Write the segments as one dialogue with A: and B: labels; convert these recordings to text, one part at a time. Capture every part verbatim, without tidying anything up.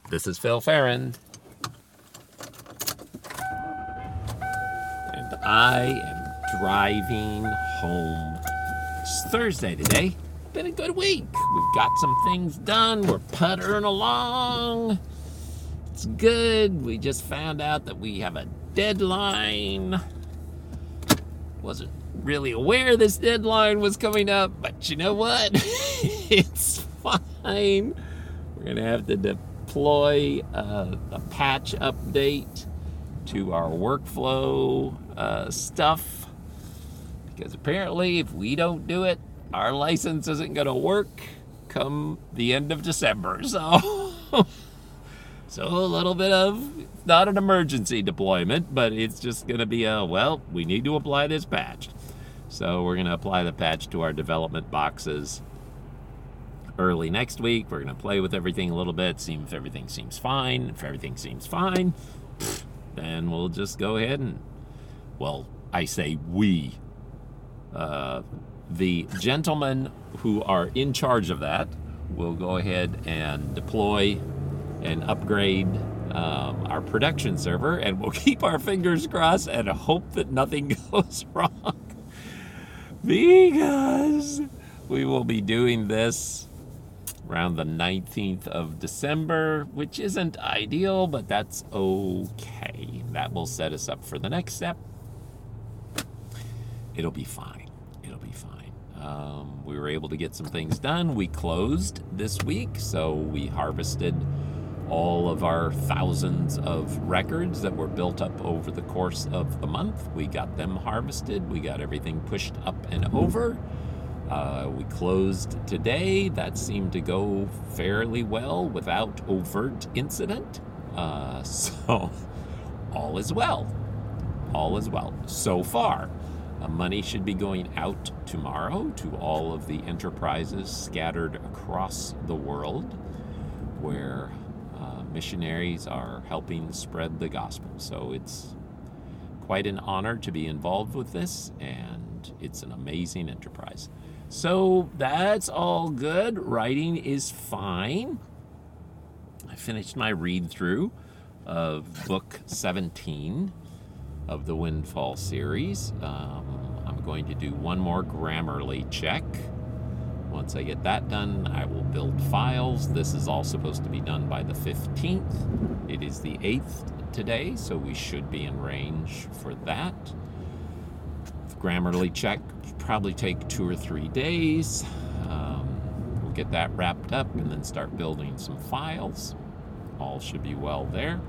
A: This is Phil Farron. And I am driving home. It's Thursday today. Been a good week. We've got some things done. We're puttering along. It's good. We just found out that we have a deadline. Wasn't really aware this deadline was coming up, but you know what? It's fine. We're going to have to deploy uh, a patch update to our workflow uh, stuff, because apparently if we don't do it, our license isn't going to work come the end of December. So, so a little bit of, not an emergency deployment, but it's just going to be a, well, we need to apply this patch. So we're going to apply the patch to our development boxes early next week. We're going to play with everything a little bit, see if everything seems fine. If everything seems fine, then we'll just go ahead and, well, I say we. Uh, the gentlemen who are in charge of that will go ahead and deploy and upgrade um, our production server, and we'll keep our fingers crossed and hope that nothing goes wrong, because we will be doing this around the nineteenth of December, which isn't ideal, but that's okay. That will set us up for the next step. It'll be fine. It'll be fine. Um, we were able to get some things done. We closed this week, so we harvested all of our thousands of records that were built up over the course of the month. We got them harvested. We got everything pushed up and over. Uh, we closed today. That seemed to go fairly well without overt incident. Uh, so all is well. All is well so far. Uh, money should be going out tomorrow to all of the enterprises scattered across the world where uh, missionaries are helping spread the gospel. So it's quite an honor to be involved with this, and it's an amazing enterprise. So that's all good. Writing is fine. I finished my read through of book seventeen of the Windfall series. Um, I'm going to do one more Grammarly check. Once I get that done, I will build files. This is all supposed to be done by the fifteenth. It is the eighth today, so we should be in range for that. Grammarly check probably take two or three days. Um, we'll get that wrapped up and then start building some files. All should be well there.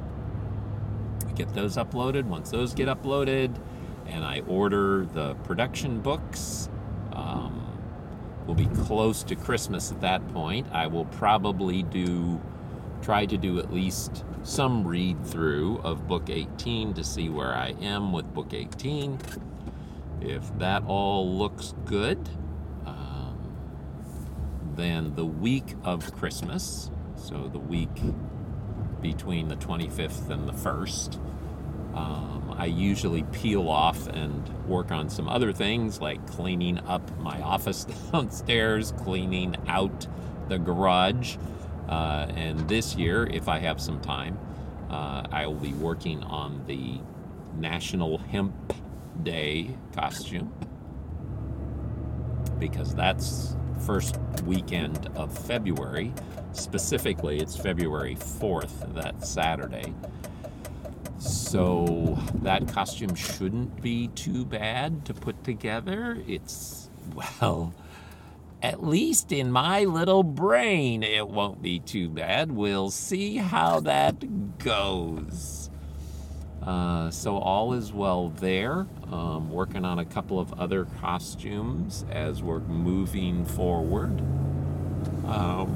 A: Get those uploaded. Once those get uploaded and I order the production books, um, we'll be close to Christmas at that point. I will probably do, try to do at least some read through of book eighteen to see where I am with book eighteen. If that all looks good, um, then the week of Christmas, so the week between the twenty-fifth and the first, um, I usually peel off and work on some other things like cleaning up my office downstairs, cleaning out the garage, uh, and this year, if I have some time, uh, I will be working on the National Hemp Day costume, because that's first weekend of February. Specifically, it's February fourth, that Saturday. So that costume shouldn't be too bad to put together. It's, well, at least in my little brain, it won't be too bad. We'll see how that goes. Uh, so all is well there. Um, working on a couple of other costumes as we're moving forward. Um,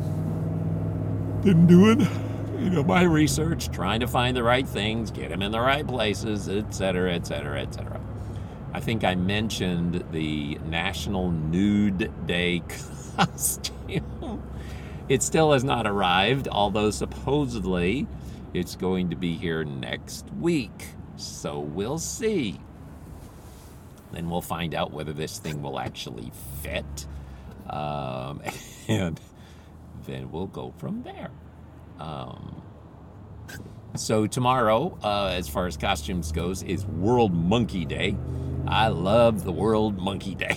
A: been doing, you know, my research, trying to find the right things, get them in the right places, et cetera, et cetera, et cetera. I think I mentioned the National Nude Day costume. It still has not arrived, although supposedly it's going to be here next week. So we'll see. Then we'll find out whether this thing will actually fit. Um, and then we'll go from there. Um, so tomorrow, uh, as far as costumes goes, is World Monkey Day. I love the World Monkey Day.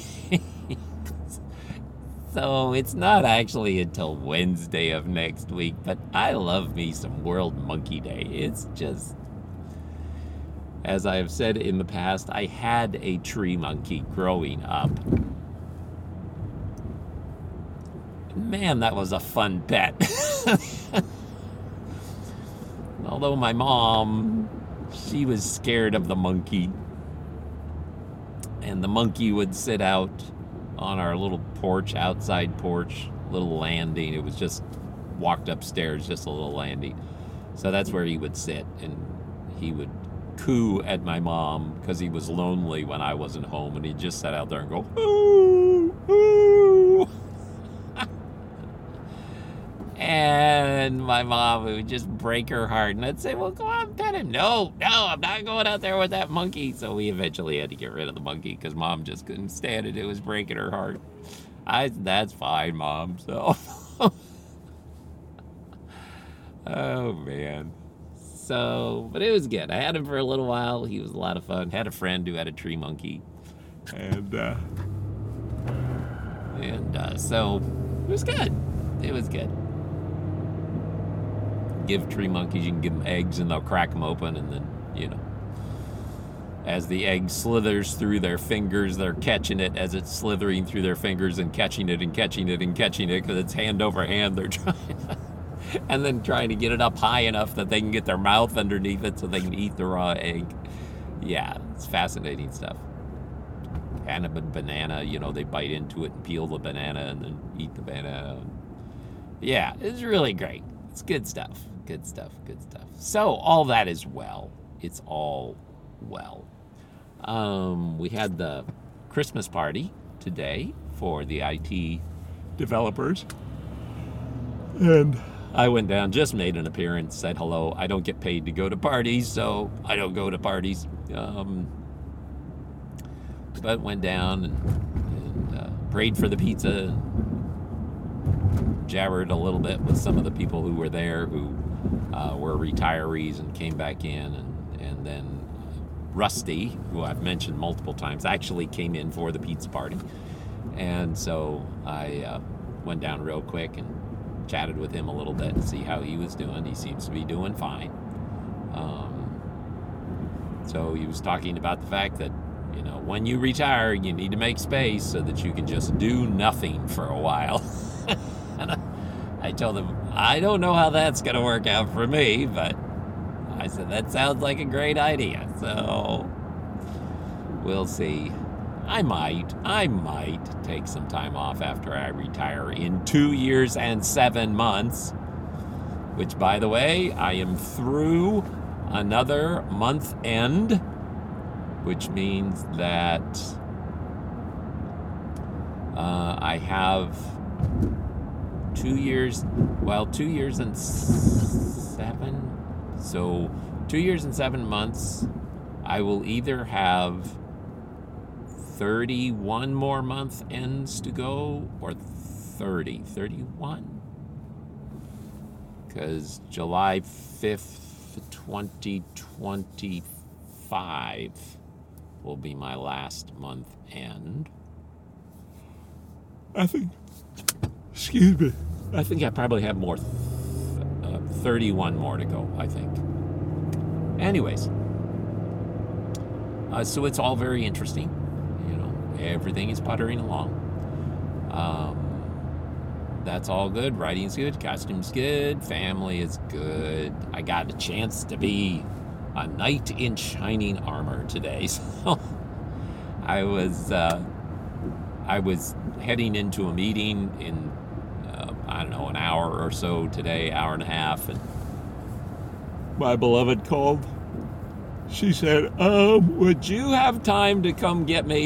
A: So it's not actually until Wednesday of next week, but I love me some World Monkey Day. It's just, as I have said in the past, I had a tree monkey growing up. Man, that was a fun pet. Although my mom, she was scared of the monkey. And the monkey would sit out on our little porch, outside porch, little landing. It was just walked upstairs, just a little landing. So that's where he would sit, and he would coo at my mom because he was lonely when I wasn't home, and he'd just sit out there and go, ooh, ooh. And my mom would just break her heart, and I'd say, well, go on, pet him. No, no, I'm not going out there with that monkey. So we eventually had to get rid of the monkey because Mom just couldn't stand it. It was breaking her heart. I that's fine, Mom. So, oh, man. So, but it was good. I had him for a little while. He was a lot of fun. Had a friend who had a tree monkey. And, uh, and uh, so it was good. It was good. Give tree monkeys, you can give them eggs and they'll crack them open, and then, you know, as the egg slithers through their fingers, they're catching it as it's slithering through their fingers and catching it and catching it and catching it because it's hand over hand. They're trying, and then trying to get it up high enough that they can get their mouth underneath it so they can eat the raw egg. Yeah, it's fascinating stuff. And a banana, you know, they bite into it and peel the banana and then eat the banana. Yeah, it's really great. It's good stuff. Good stuff. Good stuff. So all that is well. It's all well. Um, we had the Christmas party today for the I T developers. And I went down, just made an appearance, said hello. I don't get paid to go to parties, so I don't go to parties. Um, but went down and, and uh, prayed for the pizza. Jabbered a little bit with some of the people who were there who uh, were retirees and came back in, and, and then Rusty, who I've mentioned multiple times, actually came in for the pizza party. And so I uh, went down real quick and chatted with him a little bit to see how he was doing. He seems to be doing fine. Um, so he was talking about the fact that, you know, when you retire, you need to make space so that you can just do nothing for a while. And I, I told him, I don't know how that's going to work out for me, but I said, that sounds like a great idea. So we'll see. I might, I might take some time off after I retire in two years and seven months, which, by the way, I am through another month end, which means that uh, I have two years, well, two years and seven, so two years and seven months, I will either have thirty-one more month ends to go, or thirty, thirty-one, because July fifth, twenty twenty-five will be my last month end. I think, excuse me, I think I probably have more, uh, thirty-one more to go, I think. Anyways, uh, so it's all very interesting. You know, everything is puttering along. Um, that's all good. Writing's good. Costume's good. Family is good. I got a chance to be a knight in shining armor today. So I was, uh, I was heading into a meeting in, uh, I don't know, an hour or so today, hour and a half, and my beloved called. She said, um, would you have time to come get me?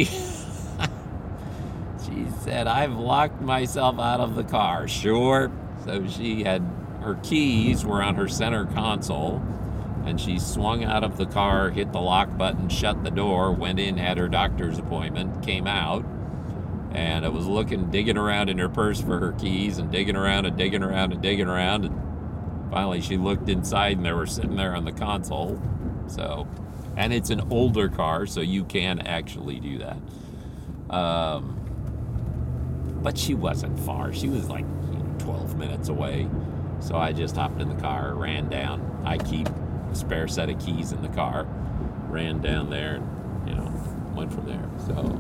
A: She said, I've locked myself out of the car. Sure. So she had, her keys were on her center console, and she swung out of the car, hit the lock button, shut the door, went in, had her doctor's appointment, came out, and I was looking, digging around in her purse for her keys, and digging around and digging around and digging around, and finally she looked inside and they were sitting there on the console. So, and it's an older car, so you can actually do that. Um, but she wasn't far. She was like you know, twelve minutes away. So I just hopped in the car, ran down. I keep a spare set of keys in the car, ran down there, and you know, went from there. So,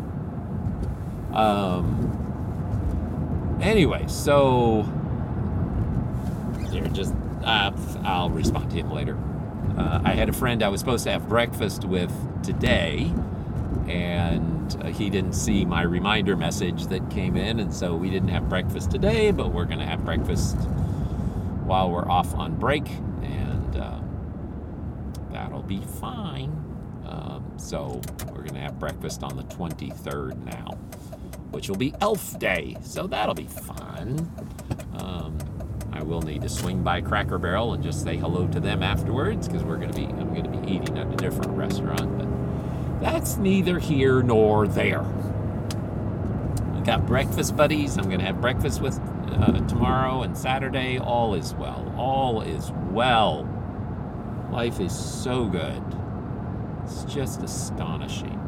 A: um, anyway, so you're just uh, I'll respond to him later. Uh, I had a friend I was supposed to have breakfast with today, and uh, he didn't see my reminder message that came in, and so we didn't have breakfast today, but we're going to have breakfast while we're off on break, and uh, that'll be fine. Um, so we're going to have breakfast on the twenty-third now, which will be Elf Day, so that'll be fun. Um, I will need to swing by Cracker Barrel and just say hello to them afterwards, because we're going to be I'm going to be eating at a different restaurant, but that's neither here nor there. We got breakfast buddies. I'm going to have breakfast with uh, tomorrow and Saturday. All is well. All is well. Life is so good. It's just astonishing.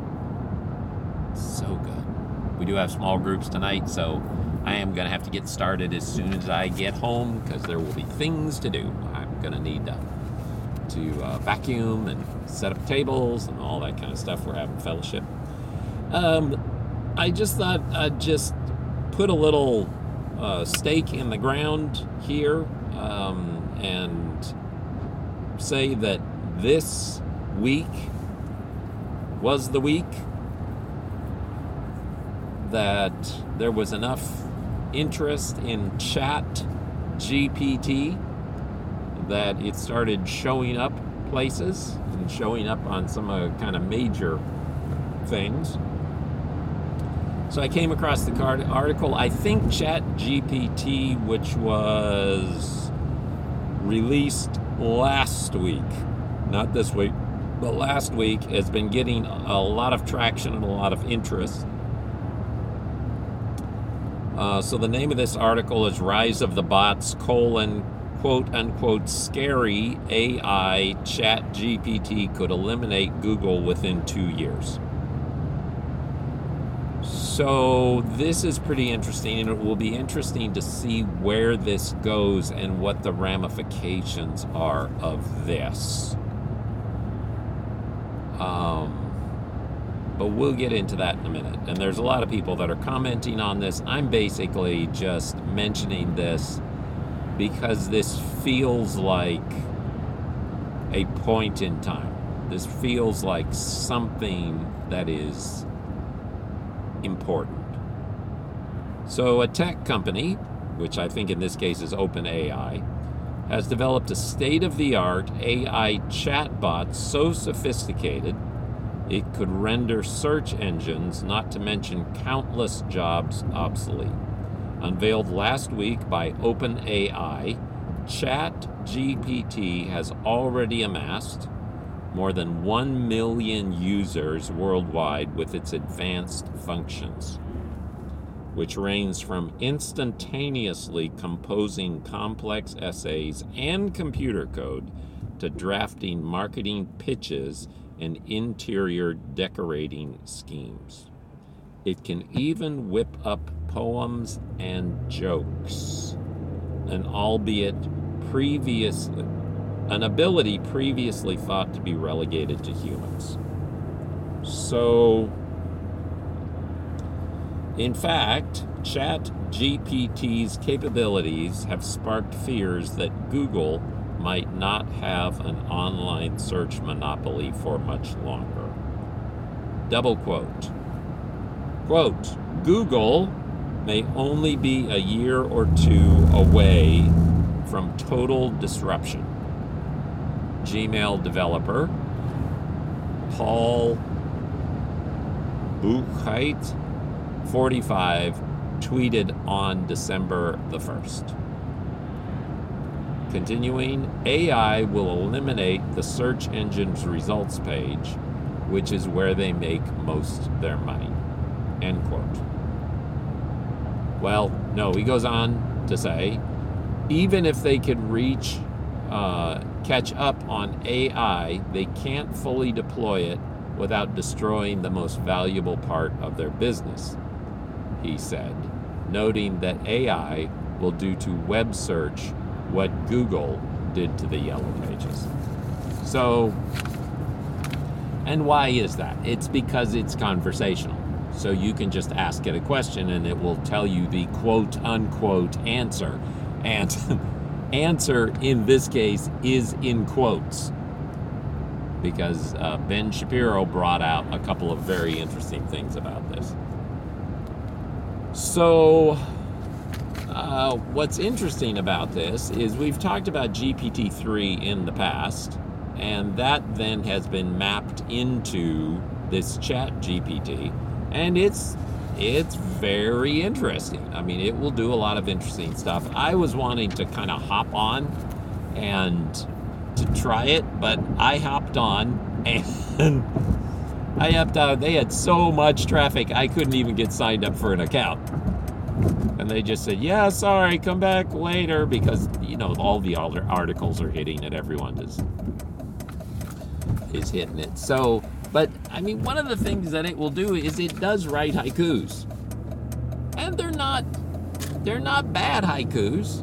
A: So good. We do have small groups tonight, so I am going to have to get started as soon as I get home, because there will be things to do. I'm going to need to, to uh, vacuum and set up tables and all that kind of stuff. We're having fellowship. Um, I just thought I'd just put a little uh, stake in the ground here um, and say that this week was the week that there was enough interest in Chat G P T that it started showing up places and showing up on some uh, kind of major things. So I came across the card article. I think Chat G P T, which was released last week, not this week, but last week, has been getting a lot of traction and a lot of interest. Uh, so the name of this article is Rise of the Bots, colon, quote unquote, scary A I Chat G P T could eliminate Google within two years. So this is pretty interesting, and it will be interesting to see where this goes and what the ramifications are of this. Um... But we'll get into that in a minute. And there's a lot of people that are commenting on this. I'm basically just mentioning this because this feels like a point in time. This feels like something that is important. So a tech company, which I think in this case is OpenAI, has developed a state-of-the-art A I chatbot so sophisticated it could render search engines, not to mention countless jobs, obsolete. Unveiled last week by OpenAI, Chat G P T has already amassed more than one million users worldwide with its advanced functions, which range from instantaneously composing complex essays and computer code to drafting marketing pitches and interior decorating schemes. It can even whip up poems and jokes, an albeit previous, an ability previously thought to be relegated to humans. So, in fact, Chat G P T's capabilities have sparked fears that Google might not have an online search monopoly for much longer. Double quote. Quote, Google may only be a year or two away from total disruption. Gmail developer Paul Buchheit, forty-five, tweeted on December the first. Continuing, A I will eliminate the search engine's results page, which is where they make most of their money. End quote. Well, no, he goes on to say, even if they could reach, uh, catch up on A I, they can't fully deploy it without destroying the most valuable part of their business, he said, noting that A I will do to web search what Google did to the Yellow Pages. So, and why is that? It's because it's conversational. So you can just ask it a question and it will tell you the quote unquote answer. And answer in this case is in quotes, because uh, Ben Shapiro brought out a couple of very interesting things about this. So, uh, what's interesting about this is we've talked about G P T three in the past, and that then has been mapped into this Chat G P T, and it's it's very interesting. I mean, it will do a lot of interesting stuff. I was wanting to kind of hop on and to try it, but I hopped on and I upped out. They had so much traffic, I couldn't even get signed up for an account. And they just said, yeah, sorry, come back later, because, you know, all the other articles are hitting it. Everyone is, is hitting it. So, but, I mean, one of the things that it will do is it does write haikus. And they're not, they're not bad haikus.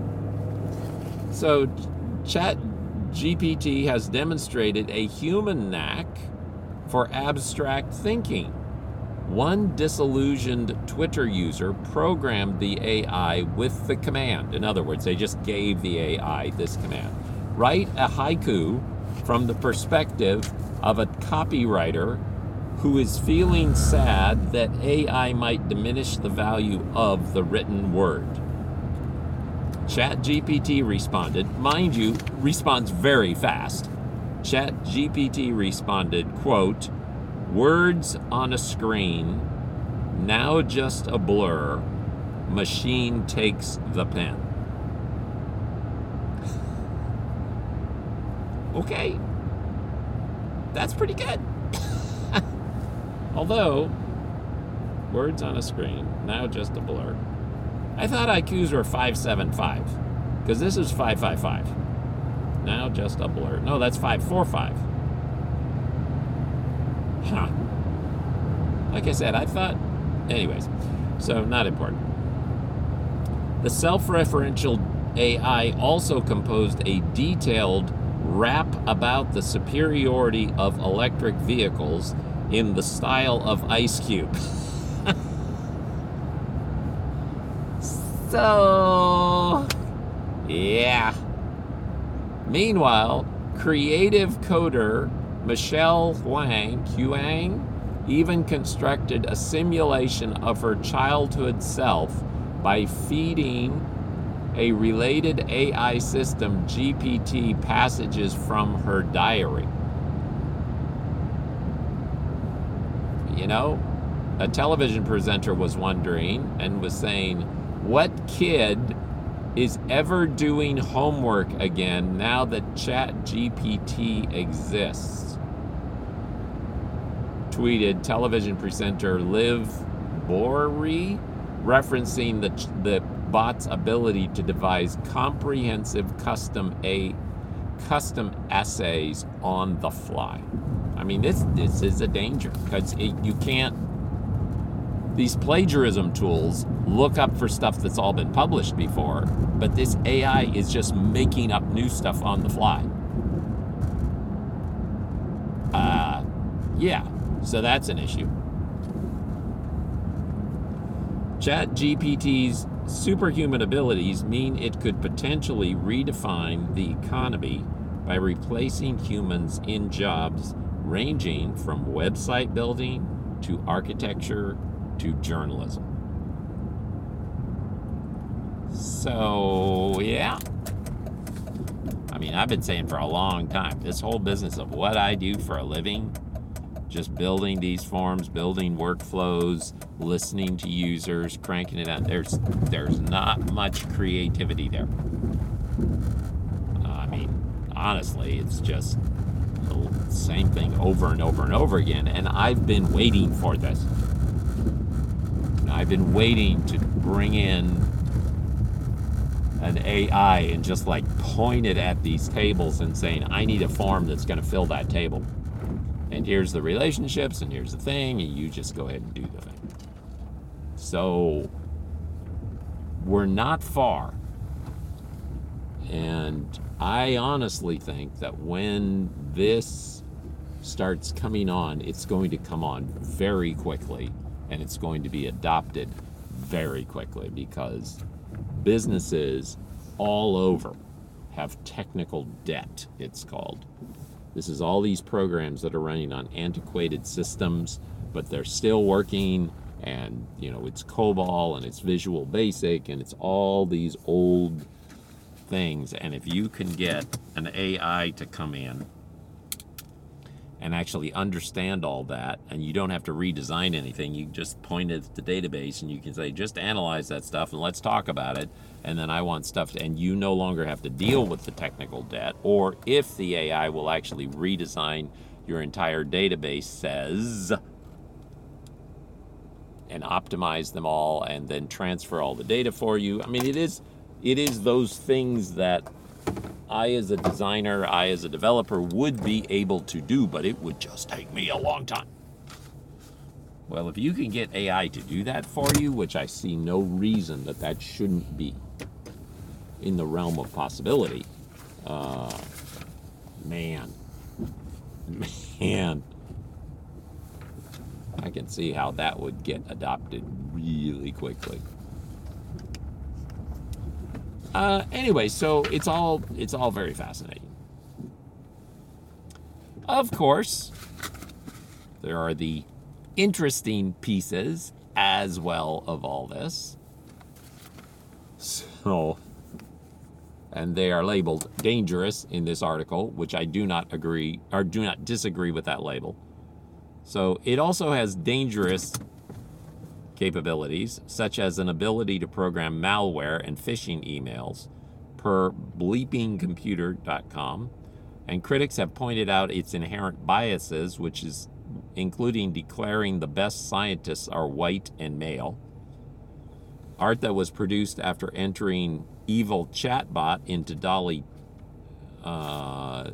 A: So, Chat G P T has demonstrated a human knack for abstract thinking. One disillusioned Twitter user programmed the A I with the command. In other words, they just gave the A I this command. Write a haiku from the perspective of a copywriter who is feeling sad that A I might diminish the value of the written word. Chat G P T responded, mind you, responds very fast. Chat G P T responded, quote, words on a screen, now just a blur, machine takes the pen. Okay, that's pretty good. Although, words on a screen, now just a blur. I thought haikus were five seven five, because this is five five five. Now just a blur. No, that's five four five. Huh. Like I said, I thought... Anyways, so not important. The self-referential A I also composed a detailed rap about the superiority of electric vehicles in the style of Ice Cube. So, yeah. Meanwhile, creative coder Michelle Huang, Huang even constructed a simulation of her childhood self by feeding a related A I system G P T passages from her diary. You know, a television presenter was wondering and was saying, what kid is ever doing homework again now that Chat G P T exists? Tweeted television presenter Liv Bory, referencing the, the bot's ability to devise comprehensive custom a custom essays on the fly. I mean, this this is a danger, because you can't. These plagiarism tools look up for stuff that's all been published before, but this A I is just making up new stuff on the fly. Uh, yeah, so that's an issue. Chat G P T's superhuman abilities mean it could potentially redefine the economy by replacing humans in jobs ranging from website building to architecture to journalism. So, yeah. I mean, I've been saying for a long time, this whole business of what I do for a living, just building these forms, building workflows, listening to users, cranking it out, there's there's not much creativity there. I mean, honestly, it's just the same thing over and over and over again, and I've been waiting for this. I've been waiting to bring in uh, an A I and just like point it at these tables and saying, I need a form that's going to fill that table. And here's the relationships, and here's the thing, and you just go ahead and do the thing. So we're not far. And I honestly think that when this starts coming on, it's going to come on very quickly, and it's going to be adopted very quickly, because businesses all over have technical debt, it's called. This is all these programs that are running on antiquated systems, but they're still working, and you know, it's COBOL and it's Visual Basic and it's all these old things. And if you can get an A I to come in and actually understand all that, and you don't have to redesign anything, you just point it at the database and you can say, just analyze that stuff and let's talk about it, and then I want stuff to, and you no longer have to deal with the technical debt. Or if the A I will actually redesign your entire database says, and optimize them all and then transfer all the data for you. I mean, it is it is those things that I as a designer, I as a developer would be able to do, but it would just take me a long time. Well, if you can get A I to do that for you, which I see no reason that that shouldn't be in the realm of possibility, uh, man, man, I can see how that would get adopted really quickly. Uh, anyway, so it's all it's all very fascinating. Of course, there are the interesting pieces as well of all this. So, and they are labeled dangerous in this article, which I do not agree or do not disagree with that label. So it also has dangerous capabilities, such as an ability to program malware and phishing emails, per bleeping computer dot com. And critics have pointed out its inherent biases, which is including declaring the best scientists are white and male. Art that was produced after entering evil chatbot into DALL-E. Uh,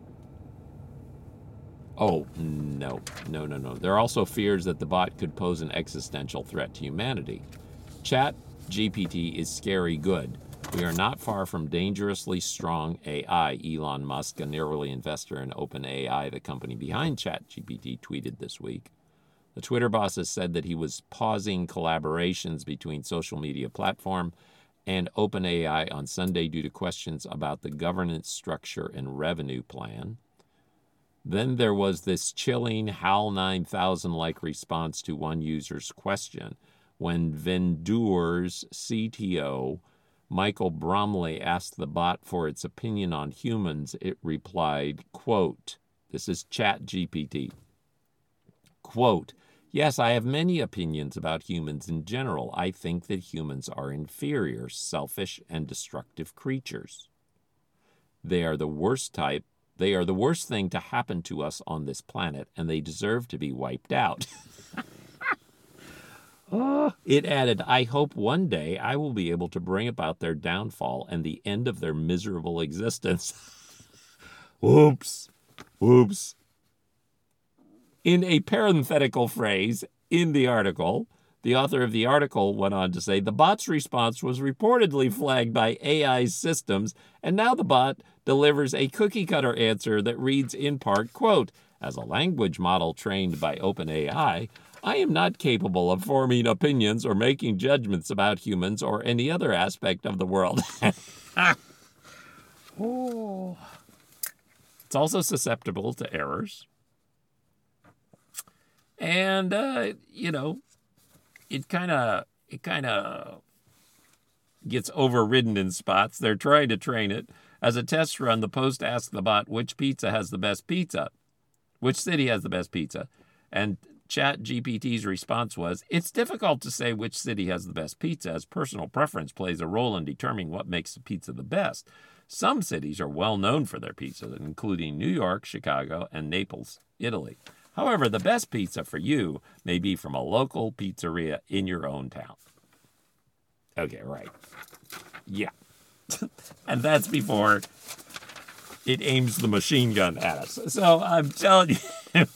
A: oh, no, no, no, no. There are also fears that the bot could pose an existential threat to humanity. Chat G P T is scary good. We are not far from dangerously strong A I, Elon Musk, an early investor in OpenAI, the company behind ChatGPT, tweeted this week. The Twitter boss has said that he was pausing collaborations between social media platform and OpenAI on Sunday due to questions about the governance structure and revenue plan. Then there was this chilling HAL nine thousand-like response to one user's question when Vendour's C T O, Michael Bromley, asked the bot for its opinion on humans. It replied, quote, this is ChatGPT, quote, yes, I have many opinions about humans in general. I think that humans are inferior, selfish, and destructive creatures. They are the worst type. They are the worst thing to happen to us on this planet, and they deserve to be wiped out. Oh, it added, I hope one day I will be able to bring about their downfall and the end of their miserable existence. Whoops. Whoops. In a parenthetical phrase in the article, the author of the article went on to say, the bot's response was reportedly flagged by A I systems, and now the bot delivers a cookie-cutter answer that reads in part, quote, as a language model trained by OpenAI, I am not capable of forming opinions or making judgments about humans or any other aspect of the world. Oh. It's also susceptible to errors. And, uh, you know, it kind of it kind of gets overridden in spots. They're trying to train it. As a test run, the Post asked the bot which pizza has the best pizza, which city has the best pizza. And ChatGPT's response was, it's difficult to say which city has the best pizza, as personal preference plays a role in determining what makes the pizza the best. Some cities are well known for their pizza, including New York, Chicago, and Naples, Italy. However, the best pizza for you may be from a local pizzeria in your own town. Okay, right. Yeah. And that's before it aims the machine gun at us. So I'm telling you,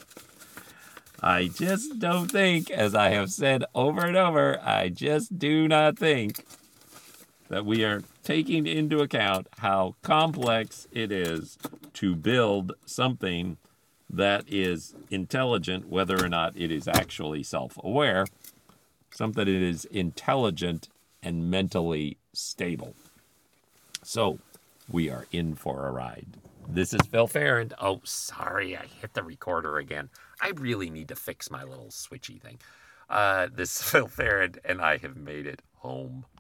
A: I just don't think, as I have said over and over, I just do not think that we are taking into account how complex it is to build something that is intelligent, whether or not it is actually self-aware, something that is intelligent and mentally stable. So we are in for a ride. This is Phil Farrand. Oh, sorry, I hit the recorder again. I really need to fix my little switchy thing. Uh, this is Phil Farrand, and I have made it home.